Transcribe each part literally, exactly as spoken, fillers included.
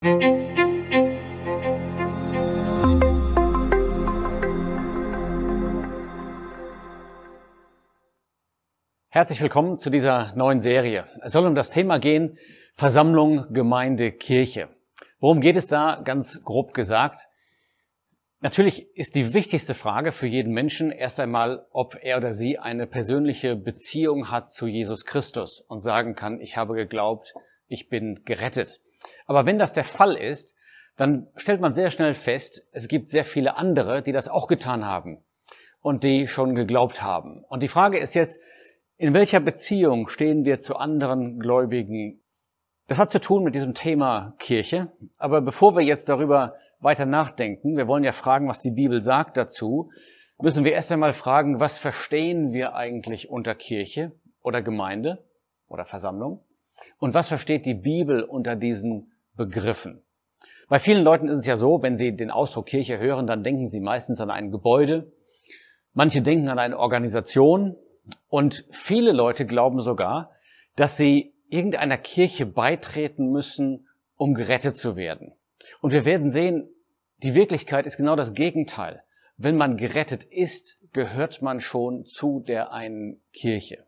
Herzlich willkommen zu dieser neuen Serie. Es soll um das Thema gehen, Versammlung, Gemeinde, Kirche. Worum geht es da, ganz grob gesagt? Natürlich ist die wichtigste Frage für jeden Menschen erst einmal, ob er oder sie eine persönliche Beziehung hat zu Jesus Christus und sagen kann, ich habe geglaubt, ich bin gerettet. Aber wenn das der Fall ist, dann stellt man sehr schnell fest, es gibt sehr viele andere, die das auch getan haben und die schon geglaubt haben. Und die Frage ist jetzt, in welcher Beziehung stehen wir zu anderen Gläubigen? Das hat zu tun mit diesem Thema Kirche. Aber bevor wir jetzt darüber weiter nachdenken, wir wollen ja fragen, was die Bibel sagt dazu, müssen wir erst einmal fragen, was verstehen wir eigentlich unter Kirche oder Gemeinde oder Versammlung? Und was versteht die Bibel unter diesen Begriffen? Bei vielen Leuten ist es ja so, wenn sie den Ausdruck Kirche hören, dann denken sie meistens an ein Gebäude. Manche denken an eine Organisation. Und viele Leute glauben sogar, dass sie irgendeiner Kirche beitreten müssen, um gerettet zu werden. Und wir werden sehen, die Wirklichkeit ist genau das Gegenteil. Wenn man gerettet ist, gehört man schon zu der einen Kirche.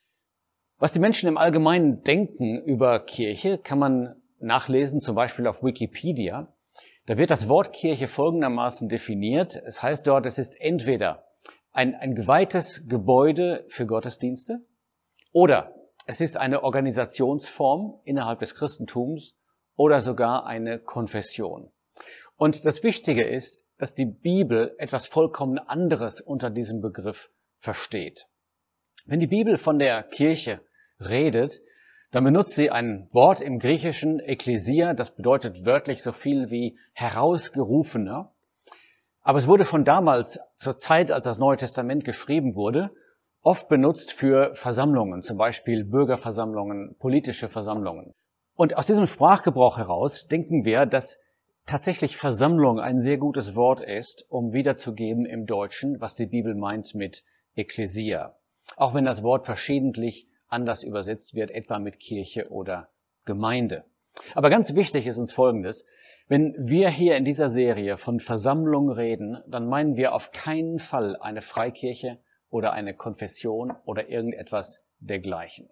Was die Menschen im Allgemeinen denken über Kirche, kann man nachlesen, zum Beispiel auf Wikipedia. Da wird das Wort Kirche folgendermaßen definiert. Es heißt dort, es ist entweder Ein, ein geweihtes Gebäude für Gottesdienste oder es ist eine Organisationsform innerhalb des Christentums oder sogar eine Konfession. Und das Wichtige ist, dass die Bibel etwas vollkommen anderes unter diesem Begriff versteht. Wenn die Bibel von der Kirche redet, dann benutzt sie ein Wort im Griechischen, Ekklesia, das bedeutet wörtlich so viel wie herausgerufener. Aber es wurde schon damals, zur Zeit, als das Neue Testament geschrieben wurde, oft benutzt für Versammlungen, zum Beispiel Bürgerversammlungen, politische Versammlungen. Und aus diesem Sprachgebrauch heraus denken wir, dass tatsächlich Versammlung ein sehr gutes Wort ist, um wiederzugeben im Deutschen, was die Bibel meint mit Ekklesia. Auch wenn das Wort verschiedentlich anders übersetzt wird, etwa mit Kirche oder Gemeinde. Aber ganz wichtig ist uns Folgendes: Wenn wir hier in dieser Serie von Versammlung reden, dann meinen wir auf keinen Fall eine Freikirche oder eine Konfession oder irgendetwas dergleichen.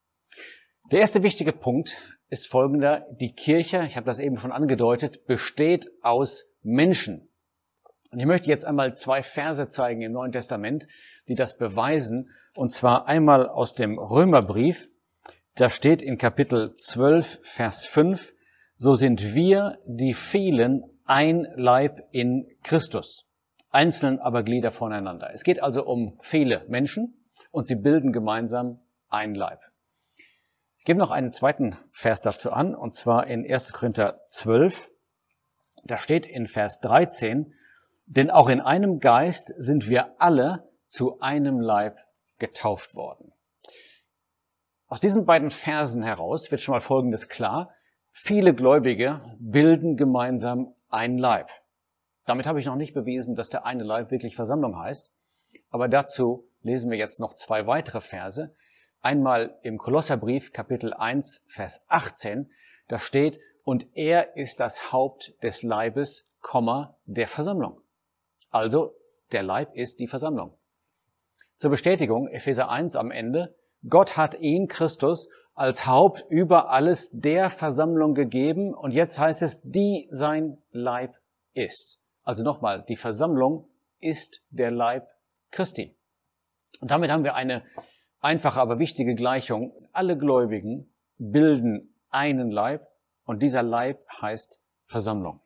Der erste wichtige Punkt ist folgender: Die Kirche, ich habe das eben schon angedeutet, besteht aus Menschen. Und ich möchte jetzt einmal zwei Verse zeigen im Neuen Testament, die das beweisen, und zwar einmal aus dem Römerbrief. Da steht in Kapitel zwölf, Vers fünf, so sind wir, die vielen, ein Leib in Christus, einzeln aber Glieder voneinander. Es geht also um viele Menschen und sie bilden gemeinsam ein Leib. Ich gebe noch einen zweiten Vers dazu an, und zwar in erster Korinther zwölf. Da steht in Vers dreizehn, denn auch in einem Geist sind wir alle zu einem Leib getauft worden. Aus diesen beiden Versen heraus wird schon mal Folgendes klar: Viele Gläubige bilden gemeinsam ein Leib. Damit habe ich noch nicht bewiesen, dass der eine Leib wirklich Versammlung heißt. Aber dazu lesen wir jetzt noch zwei weitere Verse. Einmal im Kolosserbrief, Kapitel eins, Vers achtzehn. Da steht, und er ist das Haupt des Leibes, der Versammlung. Also, der Leib ist die Versammlung. Zur Bestätigung, Epheser eins am Ende, Gott hat ihn, Christus, als Haupt über alles der Versammlung gegeben. Und jetzt heißt es, die sein Leib ist. Also nochmal, die Versammlung ist der Leib Christi. Und damit haben wir eine einfache, aber wichtige Gleichung. Alle Gläubigen bilden einen Leib und dieser Leib heißt Versammlung.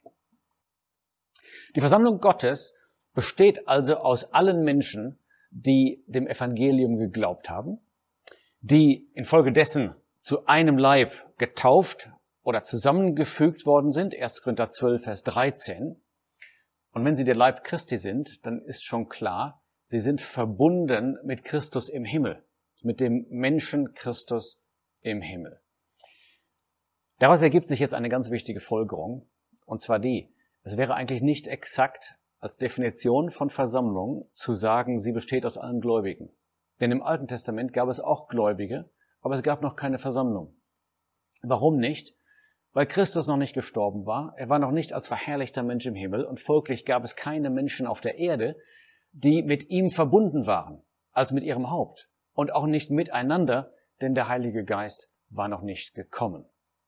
Die Versammlung Gottes besteht also aus allen Menschen, die dem Evangelium geglaubt haben, die infolgedessen zu einem Leib getauft oder zusammengefügt worden sind, erster Korinther zwölf, Vers dreizehn. Und wenn sie der Leib Christi sind, dann ist schon klar, sie sind verbunden mit Christus im Himmel, mit dem Menschen Christus im Himmel. Daraus ergibt sich jetzt eine ganz wichtige Folgerung, und zwar die: Es wäre eigentlich nicht exakt als Definition von Versammlung zu sagen, sie besteht aus allen Gläubigen. Denn im Alten Testament gab es auch Gläubige, aber es gab noch keine Versammlung. Warum nicht? weil Christus noch nicht gestorben war. Er war noch nicht als verherrlichter Mensch im Himmel und folglich gab es keine Menschen auf der Erde, die mit ihm verbunden waren, als mit ihrem Haupt und auch nicht miteinander, denn der Heilige Geist war noch nicht gekommen.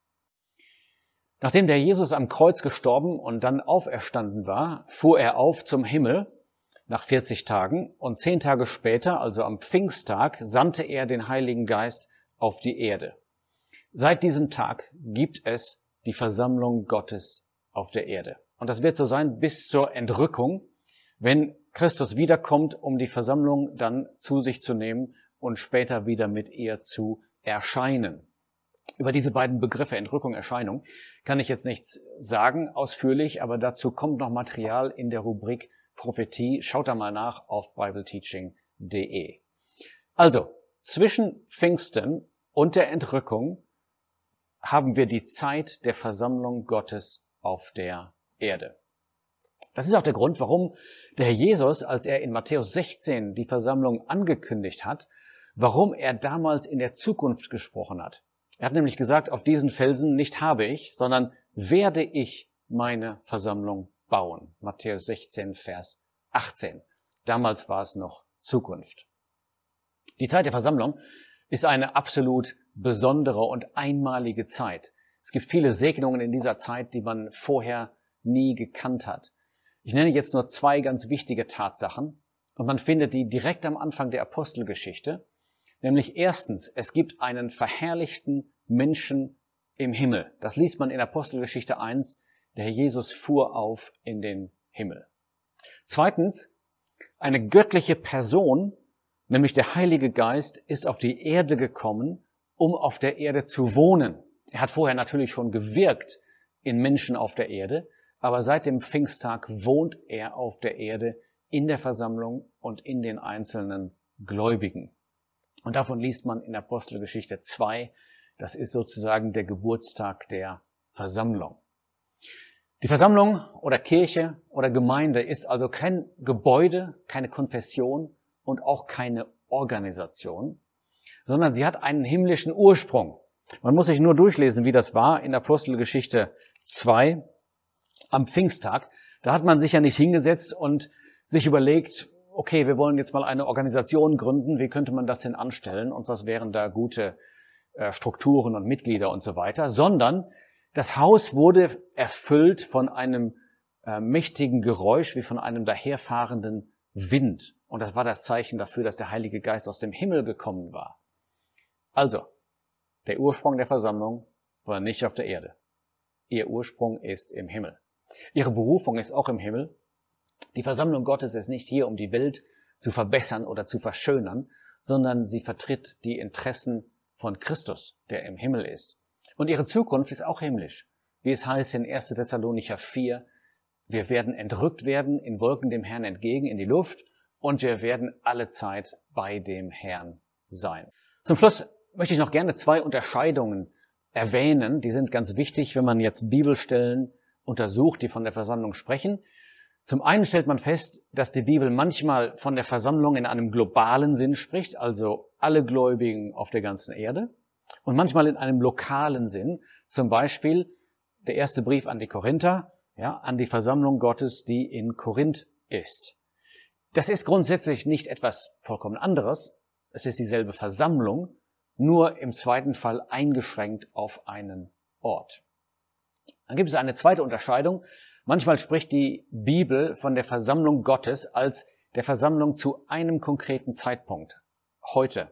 Nachdem der Jesus am Kreuz gestorben und dann auferstanden war, fuhr er auf zum Himmel nach vierzig Tagen und zehn Tage später, also am Pfingsttag, sandte er den Heiligen Geist auf die Erde. Seit diesem Tag gibt es die Versammlung Gottes auf der Erde. Und das wird so sein bis zur Entrückung, wenn Christus wiederkommt, um die Versammlung dann zu sich zu nehmen und später wieder mit ihr zu erscheinen. Über diese beiden Begriffe Entrückung, Erscheinung kann ich jetzt nichts sagen ausführlich, aber dazu kommt noch Material in der Rubrik Prophetie. Schaut da mal nach auf bibleteaching punkt de. Also, zwischen Pfingsten und der Entrückung haben wir die Zeit der Versammlung Gottes auf der Erde. Das ist auch der Grund, warum der Herr Jesus, als er in Matthäus sechzehn die Versammlung angekündigt hat, warum er damals in der Zukunft gesprochen hat. Er hat nämlich gesagt, auf diesen Felsen nicht habe ich, sondern werde ich meine Versammlung bauen. Matthäus sechzehn, Vers achtzehn. Damals war es noch Zukunft. Die Zeit der Versammlung ist eine absolut besondere und einmalige Zeit. Es gibt viele Segnungen in dieser Zeit, die man vorher nie gekannt hat. Ich nenne jetzt nur zwei ganz wichtige Tatsachen und man findet die direkt am Anfang der Apostelgeschichte. Nämlich erstens, es gibt einen verherrlichten Menschen im Himmel. Das liest man in Apostelgeschichte eins. Der Herr Jesus fuhr auf in den Himmel. Zweitens, eine göttliche Person, nämlich der Heilige Geist, ist auf die Erde gekommen, um auf der Erde zu wohnen. Er hat vorher natürlich schon gewirkt in Menschen auf der Erde, aber seit dem Pfingsttag wohnt er auf der Erde in der Versammlung und in den einzelnen Gläubigen. Und davon liest man in Apostelgeschichte zwei. Das ist sozusagen der Geburtstag der Versammlung. Die Versammlung oder Kirche oder Gemeinde ist also kein Gebäude, keine Konfession und auch keine Organisation, sondern sie hat einen himmlischen Ursprung. Man muss sich nur durchlesen, wie das war in Apostelgeschichte zwei am Pfingsttag. Da hat man sich ja nicht hingesetzt und sich überlegt, okay, wir wollen jetzt mal eine Organisation gründen, wie könnte man das denn anstellen und was wären da gute äh, Strukturen und Mitglieder und so weiter, sondern das Haus wurde erfüllt von einem äh, mächtigen Geräusch wie von einem daherfahrenden Wind. Und das war das Zeichen dafür, dass der Heilige Geist aus dem Himmel gekommen war. Also, der Ursprung der Versammlung war nicht auf der Erde. Ihr Ursprung ist im Himmel. Ihre Berufung ist auch im Himmel. Die Versammlung Gottes ist nicht hier, um die Welt zu verbessern oder zu verschönern, sondern sie vertritt die Interessen von Christus, der im Himmel ist. Und ihre Zukunft ist auch himmlisch. Wie es heißt in erster Thessalonicher vier, wir werden entrückt werden in Wolken dem Herrn entgegen in die Luft und wir werden alle Zeit bei dem Herrn sein. Zum Schluss möchte ich noch gerne zwei Unterscheidungen erwähnen. Die sind ganz wichtig, wenn man jetzt Bibelstellen untersucht, die von der Versammlung sprechen. Zum einen stellt man fest, dass die Bibel manchmal von der Versammlung in einem globalen Sinn spricht, also alle Gläubigen auf der ganzen Erde, und manchmal in einem lokalen Sinn, zum Beispiel der erste Brief an die Korinther, ja, an die Versammlung Gottes, die in Korinth ist. Das ist grundsätzlich nicht etwas vollkommen anderes, es ist dieselbe Versammlung, nur im zweiten Fall eingeschränkt auf einen Ort. Dann gibt es eine zweite Unterscheidung. Manchmal spricht die Bibel von der Versammlung Gottes als der Versammlung zu einem konkreten Zeitpunkt, heute.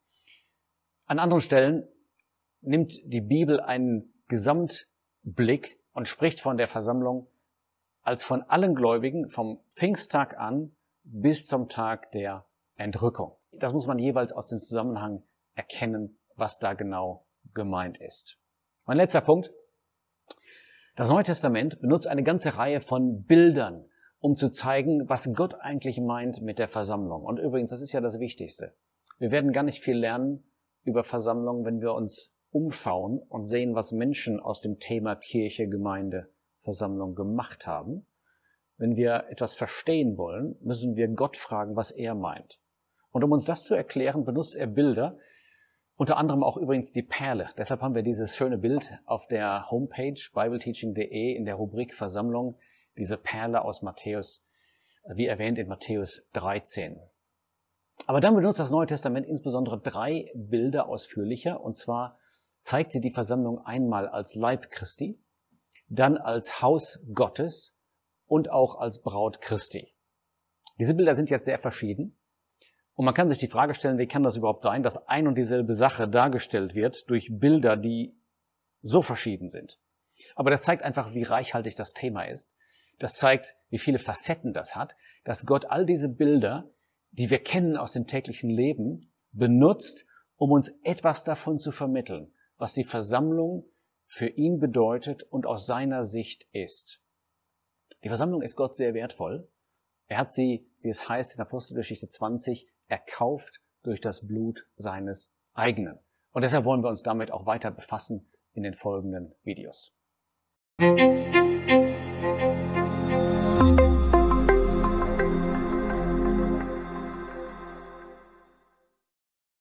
An anderen Stellen nimmt die Bibel einen Gesamtblick und spricht von der Versammlung als von allen Gläubigen vom Pfingsttag an bis zum Tag der Entrückung. Das muss man jeweils aus dem Zusammenhang erkennen, was da genau gemeint ist. Mein letzter Punkt. Das Neue Testament benutzt eine ganze Reihe von Bildern, um zu zeigen, was Gott eigentlich meint mit der Versammlung. Und übrigens, das ist ja das Wichtigste. Wir werden gar nicht viel lernen über Versammlung, wenn wir uns umschauen und sehen, was Menschen aus dem Thema Kirche, Gemeinde, Versammlung gemacht haben. Wenn wir etwas verstehen wollen, müssen wir Gott fragen, was er meint. Und um uns das zu erklären, benutzt er Bilder. Unter anderem auch übrigens die Perle. Deshalb haben wir dieses schöne Bild auf der Homepage bibleteaching punkt de in der Rubrik Versammlung, diese Perle aus Matthäus, wie erwähnt in Matthäus dreizehn. Aber dann benutzt das Neue Testament insbesondere drei Bilder ausführlicher, und zwar zeigt sie die Versammlung einmal als Leib Christi, dann als Haus Gottes und auch als Braut Christi. Diese Bilder sind jetzt sehr verschieden. Und man kann sich die Frage stellen, wie kann das überhaupt sein, dass ein und dieselbe Sache dargestellt wird durch Bilder, die so verschieden sind. Aber das zeigt einfach, wie reichhaltig das Thema ist. Das zeigt, wie viele Facetten das hat, dass Gott all diese Bilder, die wir kennen aus dem täglichen Leben, benutzt, um uns etwas davon zu vermitteln, was die Versammlung für ihn bedeutet und aus seiner Sicht ist. Die Versammlung ist Gott sehr wertvoll. Er hat sie, wie es heißt in Apostelgeschichte zwanzig, erkauft durch das Blut seines eigenen. Und deshalb wollen wir uns damit auch weiter befassen in den folgenden Videos.